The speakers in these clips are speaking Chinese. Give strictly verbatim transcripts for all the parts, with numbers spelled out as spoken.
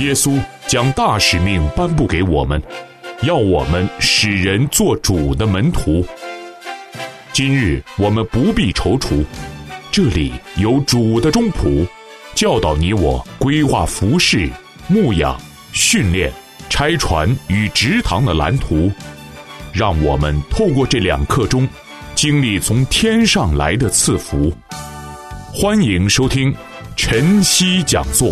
耶稣将大使命颁布给我们，要我们使人做主的门徒。今日我们不必踌躇，这里有主的中仆，教导你我规划服事、牧养、训练、拆船与植堂的蓝图，让我们透过这两刻钟，经历从天上来的赐福。欢迎收听晨曦讲座。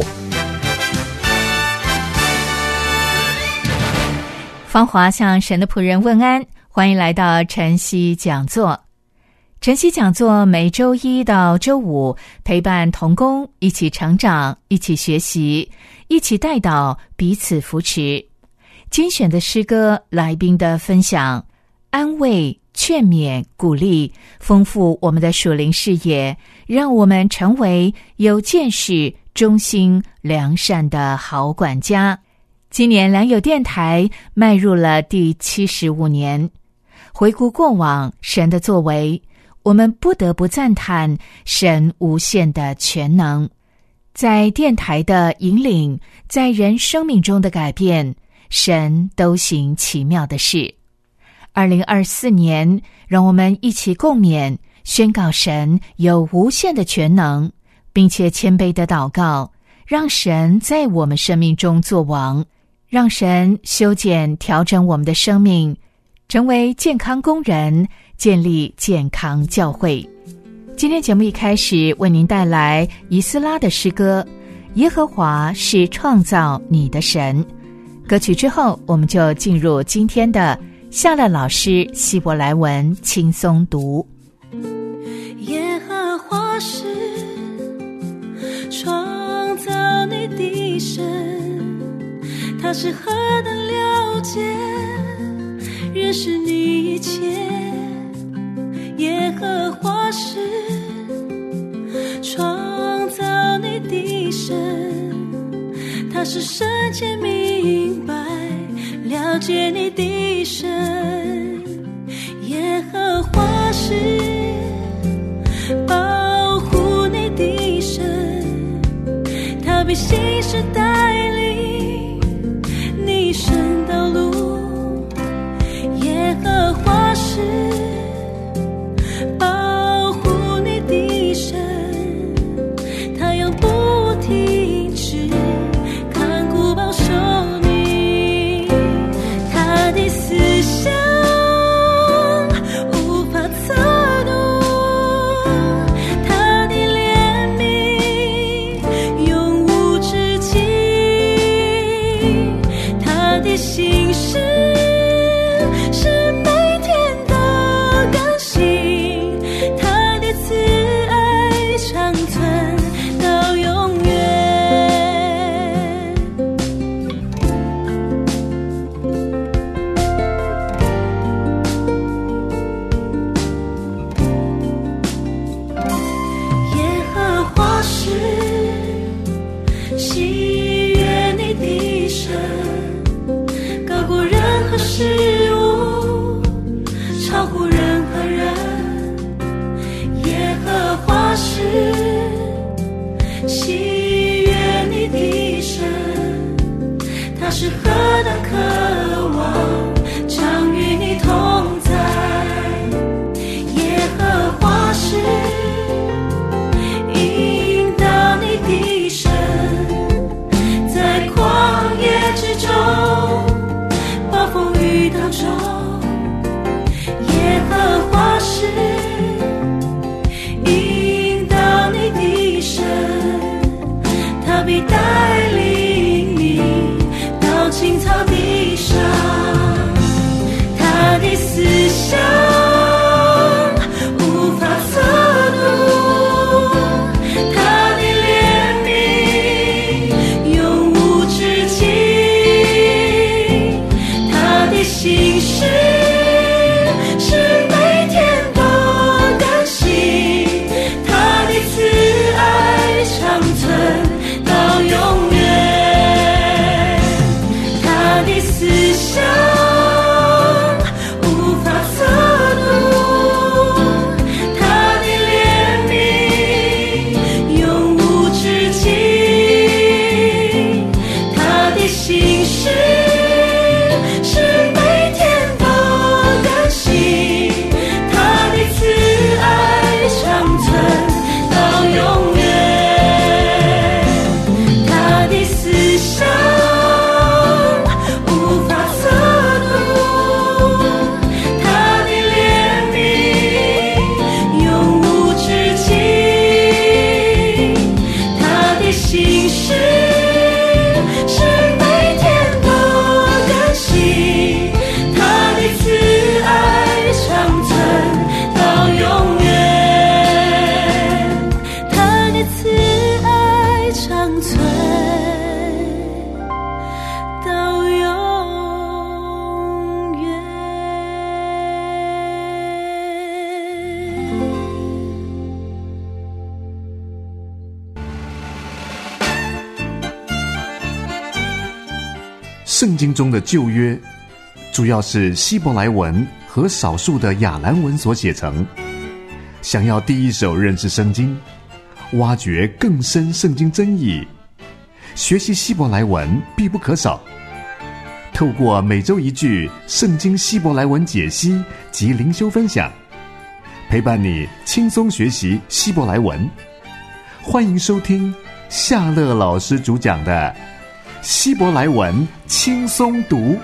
芳华向神的仆人问安，欢迎来到晨曦讲座。晨曦讲座每周一到周五陪伴同工一起成长，一起学习，一起带导，彼此扶持。精选的诗歌，来宾的分享，安慰、劝勉、鼓励，丰富我们的属灵视野，让我们成为有见识、忠心、良善的好管家。今年良友电台迈入了第七十五年，回顾过往神的作为，我们不得不赞叹神无限的全能。在电台的引领，在人生命中的改变，神都行奇妙的事。二零二四年，让我们一起共勉，宣告神有无限的全能，并且谦卑的祷告，让神在我们生命中作王，让神修剪调整我们的生命，成为健康工人，建立健康教会。今天节目一开始为您带来以斯拉的诗歌，耶和华是创造你的神。歌曲之后，我们就进入今天的夏乐老师希伯来文轻松读。 耶和华是创造你的神，他是何等了解认识你一切。耶和华是创造你的神，他是深切明白了解你的神。耶和华是保护你的神，他必信实带领你神道路。耶和华是保护你的神，他永不停止看顾保守你。他的思想无法测度，他的怜悯永无止境，他的心事是每天的更新，他的慈爱长存到永远。耶和华是喜悦你的神，高过任何事物，超乎任何人。耶和华是喜悦你的神，他是何等渴望常与你同在。耶和华是引导你的神，在旷野之中，暴风雨当中。耶和华是引导你的神，他必带领你到青草地上。他的思想无法测度，他的怜悯永无止境，他的心事是每天都更新，他的慈爱长存到永远。他的思想无法测圣经中的旧约主要是希伯来文和少数的亚兰文所写成。想要第一手认识圣经，挖掘更深圣经真意，学习希伯来文必不可少。透过每周一句圣经希伯来文解析及灵修分享，陪伴你轻松学习希伯来文。欢迎收听夏乐老师主讲的希伯来文轻松读。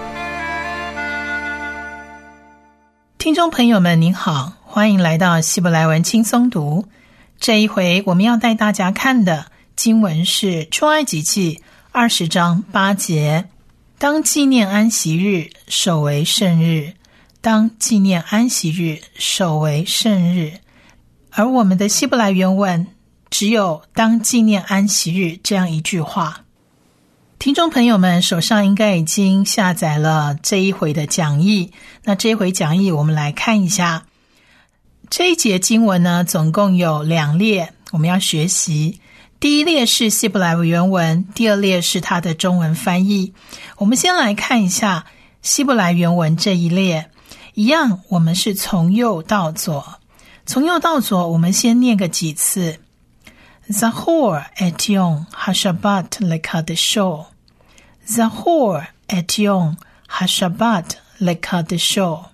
听众朋友们您好，欢迎来到希伯来文轻松读。这一回我们要带大家看的经文是出埃及记二十章八节，当纪念安息日，守为圣日。当纪念安息日，守为圣日。而我们的希伯来原文只有当纪念安息日这样一句话。听众朋友们手上应该已经下载了这一回的讲义，那这一回讲义我们来看一下。这一节经文呢，总共有两列我们要学习。第一列是希伯来原文，第二列是它的中文翻译。我们先来看一下希伯来原文这一列，一样我们是从右到左，从右到左我们先念个几次。Zahor et yom hashabat lekadesho Zahor et yom hashabat lekadesho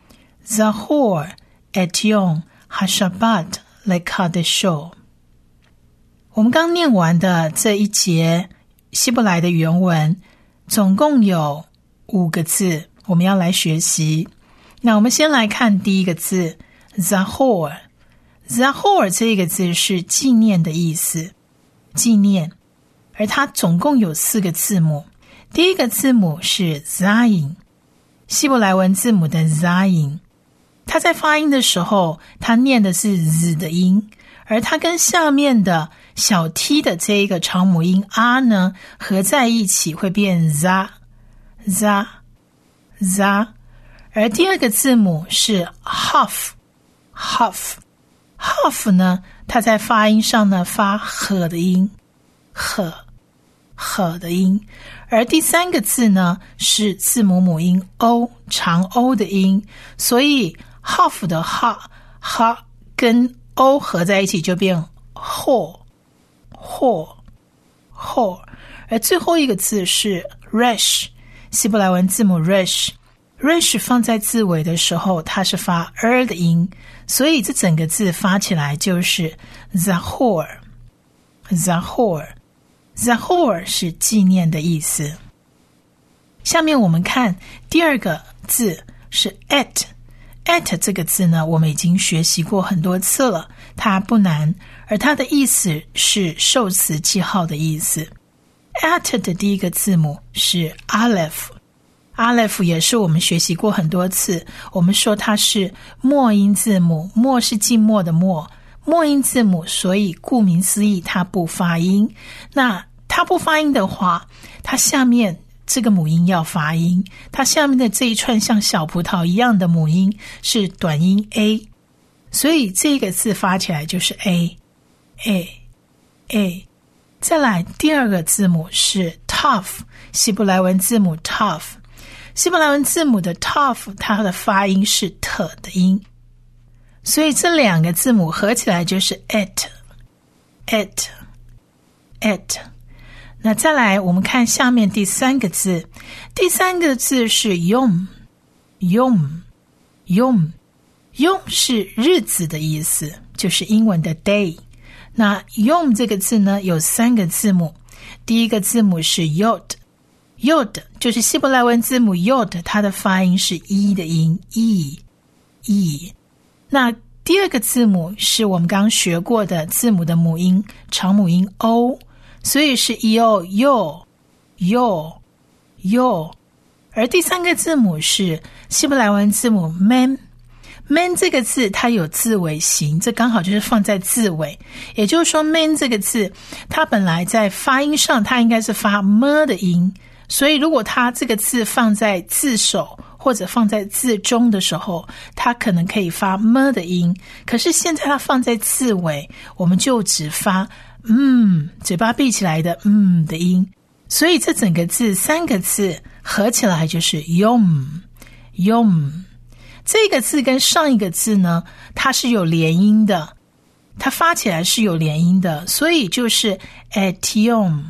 Zahor et yom hashabat lekadesho。 我们刚念完的这一节希伯来的原文总共有五个字，我们要来学习。那我们先来看第一个字 Zahor。 Zahor 这个字是纪念的意思，纪念，而它总共有四个字母。第一个字母是 Zayin， 希伯来文字母的 Zayin， 它在发音的时候它念的是 Z 的音，而它跟下面的小 t 的这一个长母音 r 呢合在一起会变 za za za。 而第二个字母是 Haf Haf Haf 呢，它在发音上呢发呵的音，呵呵的音。而第三个字呢是字母母音 o， 长 o 的音，所以 Haf 的哈哈跟 o 合在一起就变 ho ho ho。 而最后一个字是 resh， 希伯来文字母 resh resh 放在字尾的时候它是发 er 的音，所以这整个字发起来就是 Zahor Zahor Zahor 是纪念的意思。下面我们看第二个字是 et et 这个字呢我们已经学习过很多次了，它不难，而它的意思是受词记号的意思。 et 的第一个字母是 Aleph Aleph 也是我们学习过很多次，我们说它是末音字母，末是静默的默，末音字母，所以顾名思义它不发音。那它不发音的话，它下面这个母音要发音，它下面的这一串像小葡萄一样的母音是短音 a， 所以这个字发起来就是 a a a。 再来第二个字母是 Tav， 希伯来文字母 Tav，希伯来文字母的 Tav 它的发音是 t 的音，所以这两个字母合起来就是 et et et。 那再来我们看下面第三个字，第三个字是 yom yom yom yom 是日子的意思，就是英文的 day。 那 yom 这个字呢有三个字母，第一个字母是 yod Yod 就是希伯来文字母 Yod， 它的发音是 e 的音 e e。 那第二个字母是我们刚刚学过的字母的母音长母音 o， 所以是 yo yo yo yo。 而第三个字母是希伯来文字母 man man 这个字它有字尾形，这刚好就是放在字尾，也就是说 man 这个字它本来在发音上它应该是发 m 的音，所以如果它这个字放在字首或者放在字中的时候，它可能可以发 m 的音，可是现在它放在字尾，我们就只发嗯，嘴巴闭起来的嗯的音， 所以这整个字三个字合起来就是 yom yom。 这个字跟上一个字呢，它是有连音的，它发起来是有连音的，所以就是 etiom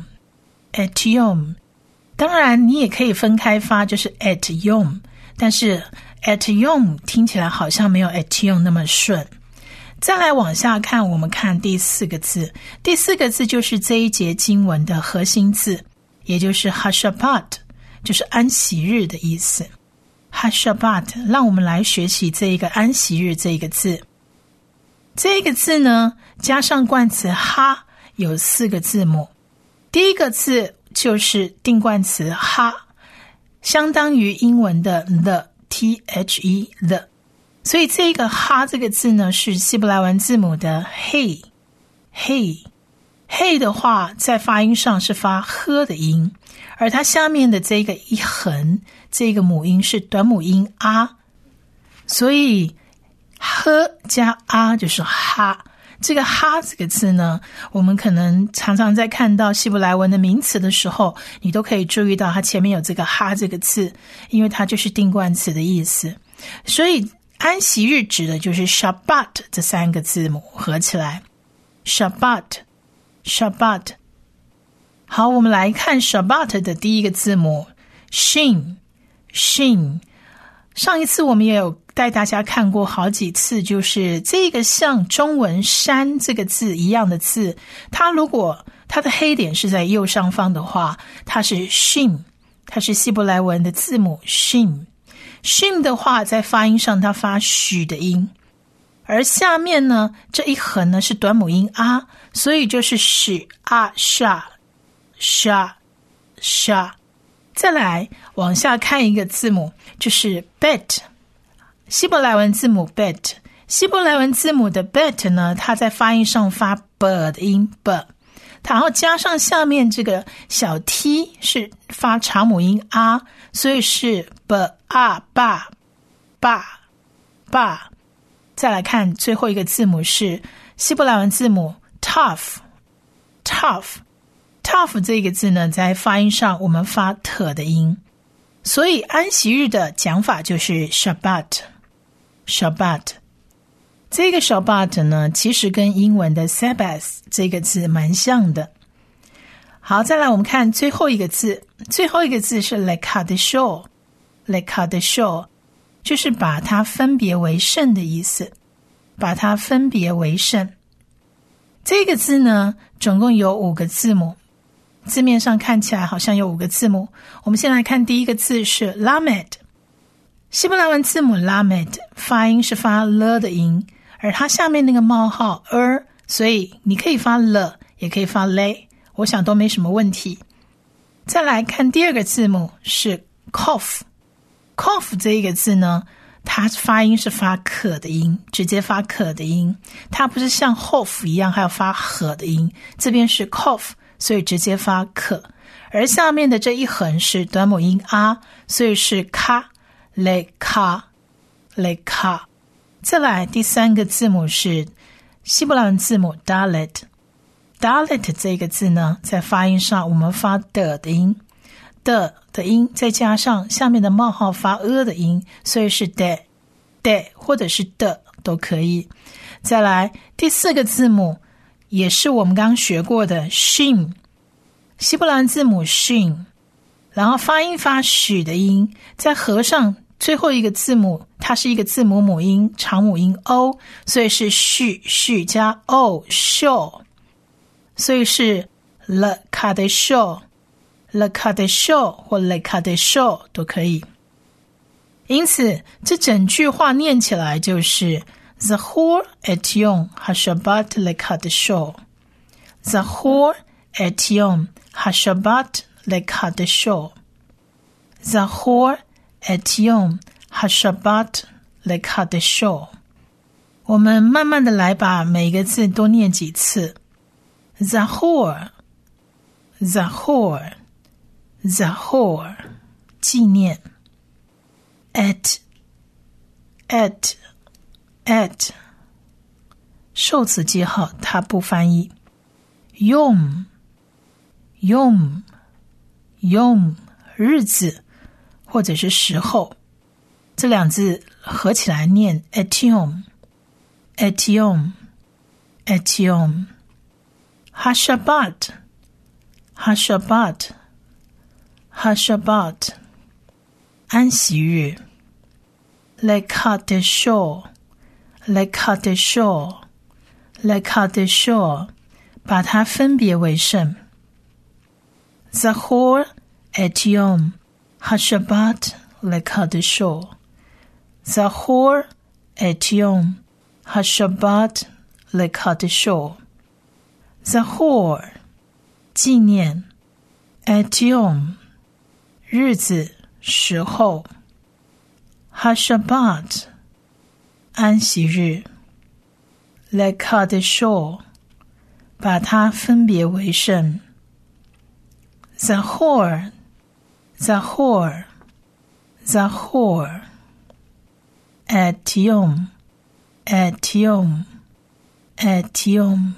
etiom。 当然你也可以分开发，就是 etiom， 但是 etiom 听起来好像没有 etiom 那么顺。再来往下看，我们看第四个字，第四个字就是这一节经文的核心字，也就是 Hashabbat， 就是安息日的意思。 Hashabbat， 让我们来学习这一个安息日这一个字。这个字呢，加上冠词哈，有四个字母。第一个字就是定冠词哈，相当于英文的 the T H E the， 所以这个哈这个字呢，是希伯来文字母的 hey hey hey 的话，在发音上是发呵的音，而它下面的这个一横，这个母音是短母音啊，所以呵加啊就是哈。这个哈这个字呢，我们可能常常在看到希伯来文的名词的时候，你都可以注意到它前面有这个哈这个字，因为它就是定冠词的意思。所以安息日指的就是 Shabbat 这三个字母合起来 Shabbat Shabbat。 好，我们来看 Shabbat 的第一个字母 Shin Shin。 上一次我们也有带大家看过好几次，就是这个像中文山这个字一样的字，它如果它的黑点是在右上方的话，它是 Shin， 它是希伯来文的字母 Shin。 Shin 的话在发音上它发许的音，而下面呢这一横呢是短母音啊，所以就是许啊沙沙沙。再来往下看一个字母，就是 bet， 希伯来文字母 bet。 希伯来文字母的 bet 呢，它在发音上发 b 的音 b， 然后加上下面这个小 t 是发长母音啊，所以是 b a ba ba ba。 再来看最后一个字母是希伯来文字母 tough tough tough 这个字呢，在发音上我们发特的音，所以安息日的讲法就是 Shabbat Shabbat。 这个 Shabbat 呢，其实跟英文的 Sabbath 这个字蛮像的。好，再来我们看最后一个字，最后一个字是 Lekadesho Lekadesho， 就是把它分别为圣的意思，把它分别为圣。这个字呢，总共有五个字母，字面上看起来好像有五个字母。我们先来看第一个字是 Lamed， 希伯来文字母 Lamed 发音是发了的音，而它下面那个冒号 er， 所以你可以发了也可以发 le， 我想都没什么问题。再来看第二个字母是 Kof， Kof 这一个字呢，它发音是发可的音，直接发可的音，它不是像 hof 一样还要发和的音，这边是 Kof，所以直接发可，而下面的这一横是短母音啊，所以是卡雷卡雷卡。再来第三个字母是希伯来文字母 Dalet Dalet 这个字呢，在发音上我们发的的音，的的音再加上下面的冒号发呃的音，所以是 de de 或者是的都可以。再来第四个字母也是我们刚刚学过的 Shin， 希伯来文字母 Shin， 然后发音发许的音，再合上最后一个字母，它是一个字母母音长母音 O， 所以是许许加 O show， 所以是 Lekadesho Lekadesho 或 Lekadesho 都可以。因此这整句话念起来就是 Zachor et Yom HaShabbat Lekadesho Zachor et Yom HaShabbat Lekadesho Zachor et Yom HaShabbat Lekadesho。 我们慢慢的来把每个字多念几次。 Zachor Zachor Zachor 纪念。 Et Et Et 受词记号它不翻译。 Yom Yom yom 日子或者是时候，这两字合起来念 etiom etiom etiom ha-Shabbat ha-Shabbat ha-Shabbat 安息日 lekadesho lekadesho lekadesho 把它分别为圣 Zachor et Yom ha-Shabbat lekadesho Zachor et Yom ha-Shabbat lekadesho Zachor 纪念 et Yom 日子时候 ha-Shabbat 安息日 lekadesho 把它分别为圣 Zachor Zachor Zachor et Yom et Yom et Yom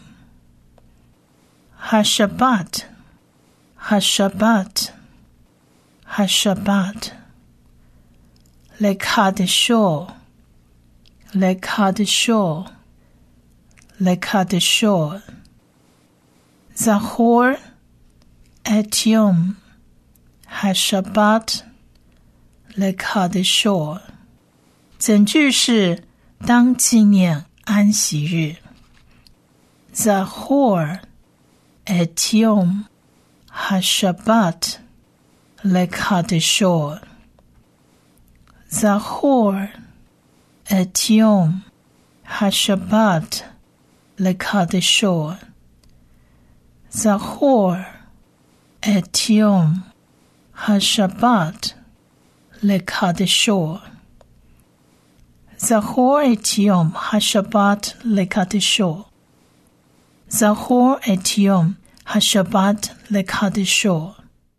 ha-Shabbat ha-Shabbat ha-Shabbat lekadesho lekadesho lekadesho Zachor et Yom ha-Shabbat lekadesho 整句是当纪念安息日 Zachor et Yom ha-Shabbat lekadesho Zachor et Yom ha-Shabbat lekadesho Zachor et Yom ha-Shabbat lekadesho Zachor et Yom ha-Shabbat lekadesho Zachor et Yom ha-Shabbat lekadesho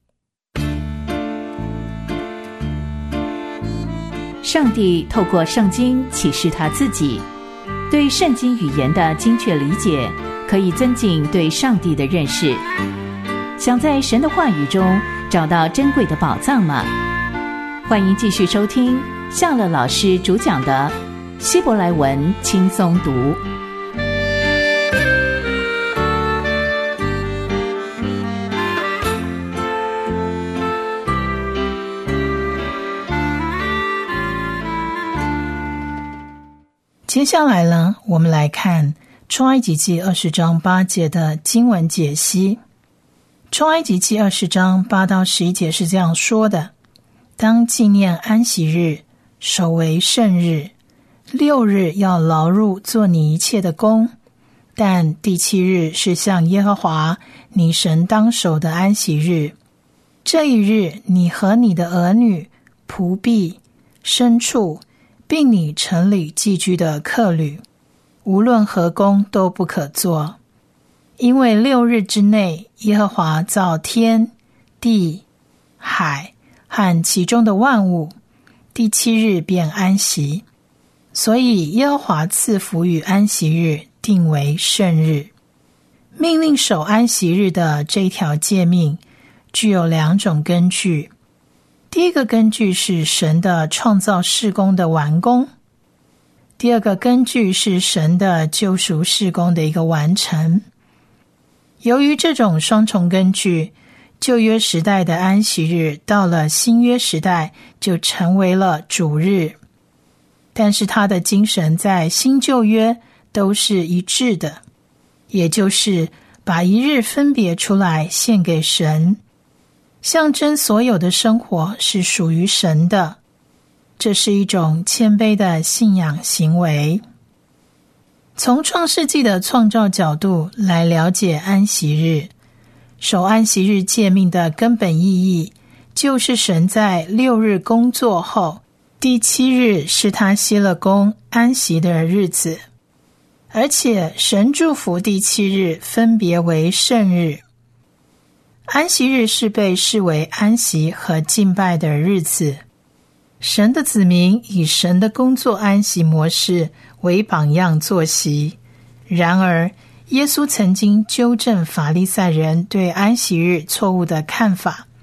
上帝透过圣经启示他自己，对圣经语言的精确理解可以增进对上帝的认识。想在神的话语中找到珍贵的宝藏吗？欢迎继续收听夏乐老师主讲的希伯来文轻松读。 接下来呢，我们来看出埃及记二十章八节的经文解析。出埃及记二十章八到十一节是这样说的：当纪念安息日，守为圣日，六日要劳碌做你一切的工，但第七日是向耶和华你神当守的安息日。这一日，你和你的儿女、仆婢、牲畜，并你城里寄居的客旅，无论何工都不可做，因为六日之内，耶和华造天、地、海和其中的万物，第七日便安息。所以耶和华赐福与安息日，定为圣日。命令守安息日的这一条诫命具有两种根据。第一个根据是神的创造事工的完工，第二个根据是神的救赎事工的一个完成。由于这种双重根据，旧约时代的安息日到了新约时代就成为了主日，但是它的精神在新旧约都是一致的，也就是把一日分别出来献给神，象征所有的生活是属于神的，这是一种谦卑的信仰行为。从创世纪的创造角度来了解安息日，守安息日诫命的根本意义，就是神在六日工作后，第七日是他歇了工安息的日子，而且神祝福第七日分别为圣日。安息日是被视为安息和敬拜的日子，神的子民以神的工作安息模式为榜样作息。然而耶稣曾经纠正法利赛人对安息日错误的看法，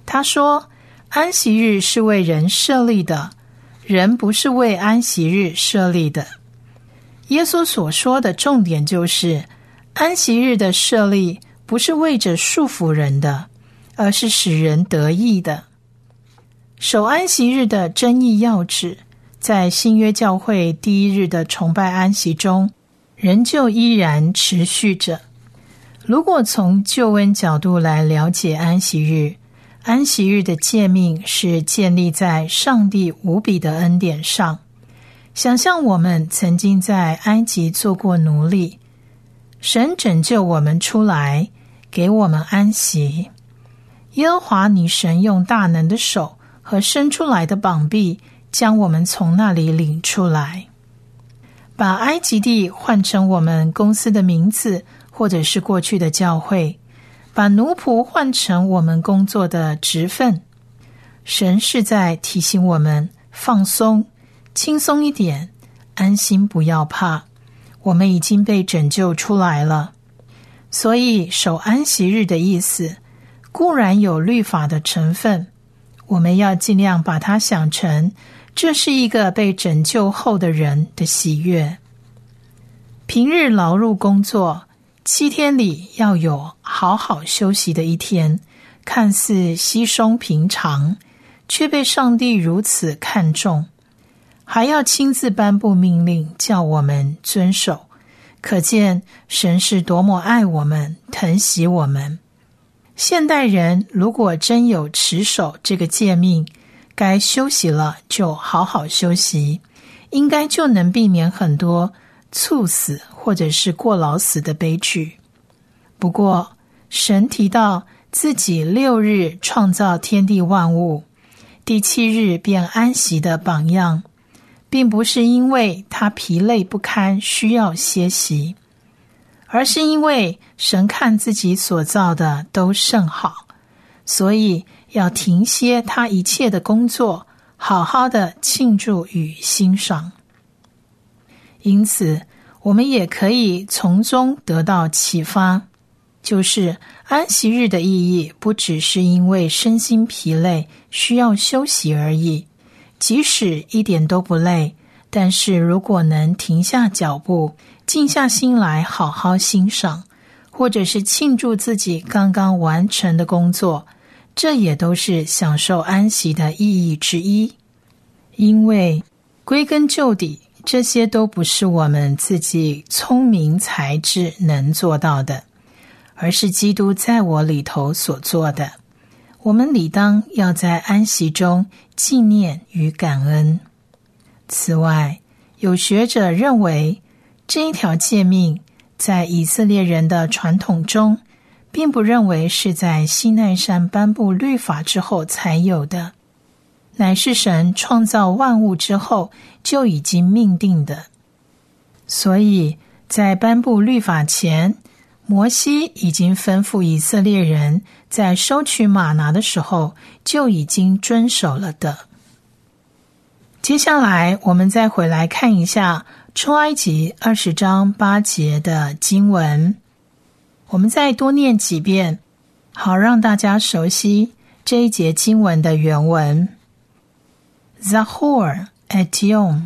他说，安息日是为人设立的，人不是为安息日设立的。耶稣所说的重点就是，安息日的设立不是为着束缚人的，而是使人得益的。守安息日的真义要旨，在新约教会第一日的崇拜安息中，仍旧依然持续着。如果从救恩角度来了解安息日，安息日的诫命是建立在上帝无比的恩典上。想象我们曾经在埃及做过奴隶，神拯救我们出来，给我们安息。耶和华你神用大能的手和伸出来的膀臂，将我们从那里领出来。把埃及地换成我们公司的名字，或者是过去的教会，把奴仆换成我们工作的职分。神是在提醒我们放松，轻松一点，安心，不要怕，我们已经被拯救出来了。所以守安息日的意思固然有律法的成分，我们要尽量把它想成这是一个被拯救后的人的喜悦。平日劳碌工作，七天里要有好好休息的一天，看似稀松平常，却被上帝如此看重，还要亲自颁布命令叫我们遵守，可见神是多么爱我们，疼惜我们。现代人如果真有持守这个诫命，该休息了就好好休息，应该就能避免很多猝死或者是过劳死的悲剧。不过神提到自己六日创造天地万物，第七日便安息的榜样，并不是因为他疲累不堪需要歇息，而是因为神看自己所造的都甚好，所以要停歇他一切的工作，好好的庆祝与欣赏。因此我们也可以从中得到启发，就是安息日的意义不只是因为身心疲累需要休息而已，即使一点都不累，但是如果能停下脚步，静下心来好好欣赏，或者是庆祝自己刚刚完成的工作，这也都是享受安息的意义之一。因为归根究底，这些都不是我们自己聪明才智能做到的，而是基督在我里头所做的。我们理当要在安息中纪念与感恩。此外，有学者认为，这一条诫命在以色列人的传统中，并不认为是在西奈山颁布律法之后才有的，乃是神创造万物之后就已经命定的。所以在颁布律法前，摩西已经吩咐以色列人在收取玛拿的时候就已经遵守了的。接下来我们再回来看一下出埃及二十章八节的经文，我们再多念几遍，好让大家熟悉这一节经文的原文。Zahor et Yom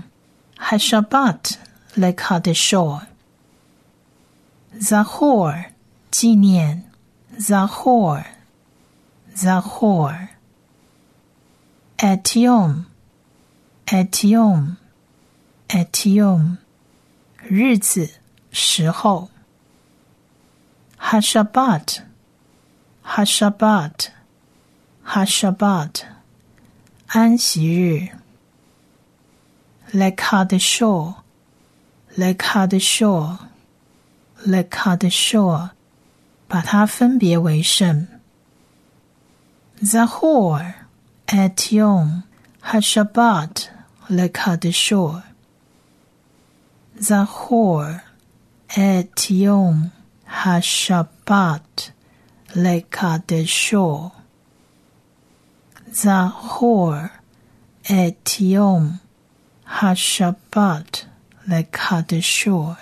HaShabbat lekadeshor。 Zahor 纪念， Zahor Zahor et Yom et Yom et Yom 日子，时候。 HaShabbat HaShabbat HaShabbat 安息日。 Lekadeshor Lekadeshor Lekadeshor 把它分别为圣。 Zahor et Yom HaShabbat Lekadeshor Zahor et Yom HaShabbat Lekadeshor Zahor et Yom HaShabbat Lekadeshor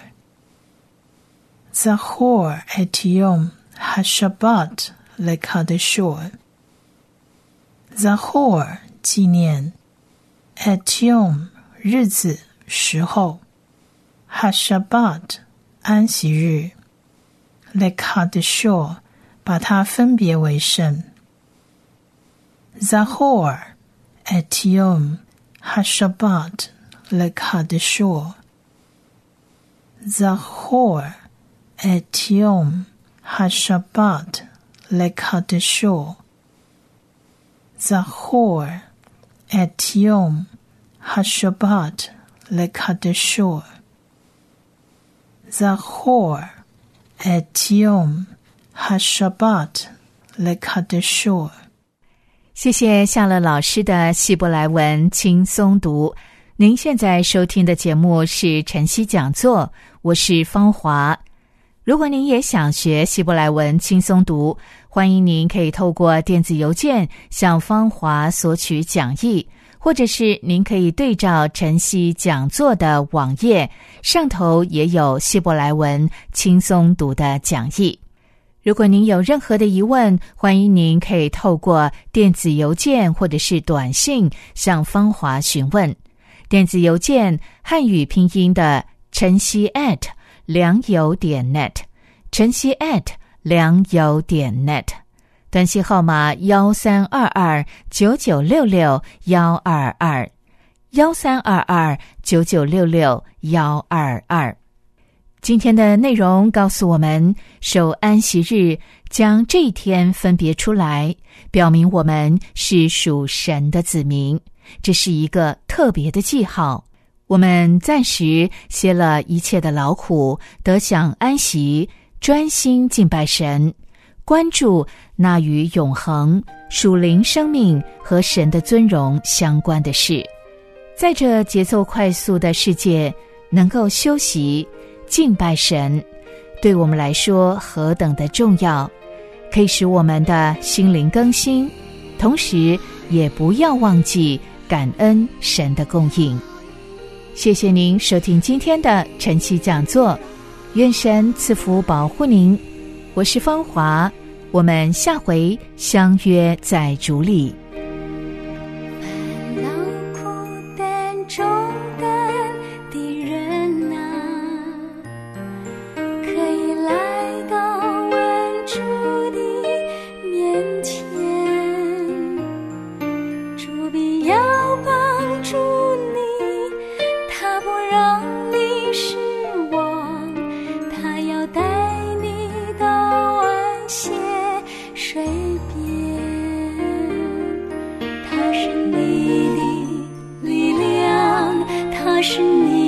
Zahor et Yom HaShabbat Lekadeshor Zahor 纪念 Et Yom 日子时候 HaShabbat 安息日 Lekadshor 把它分别为圣 Zahor Et Yom HaShabbat Lekadshor Zahor Et Yom HaShabbat Lekadshor Zahor Et Yom HaShabbat Lekadshor Zahor Et Yom HaShabbat Lekadshor。 谢谢夏乐老师的希伯来文轻松读。您现在收听的节目是晨曦讲座，我是芳华。如果您也想学希伯来文轻松读，欢迎您可以透过电子邮件向芳华索取讲义，或者是您可以对照晨曦讲座的网页，上头也有希伯来文轻松读的讲义。如果您有任何的疑问，欢迎您可以透过电子邮件或者是短信向芳华询问。电子邮件汉语拼音的晨曦 at 良友点 net， 晨曦 at 良友点 net， 短信号码一三二二九九六六一二二，一三二二九九六六一二二。今天的内容告诉我们，守安息日将这一天分别出来，表明我们是属神的子民，这是一个特别的记号。我们暂时歇了一切的劳苦，得享安息，专心敬拜神，关注那与永恒、属灵生命和神的尊荣相关的事。在这节奏快速的世界，能够休息敬拜神，对我们来说何等的重要，可以使我们的心灵更新，同时也不要忘记感恩神的供应。谢谢您收听今天的晨曦讲座，愿神赐福保护您。我是芳华，我们下回相约在主里。 烦恼苦担重担的人啊，可以来到稳主的面前，主必要帮助你，他不让你失望，他要带你到安歇水边，他是你的力量，他是你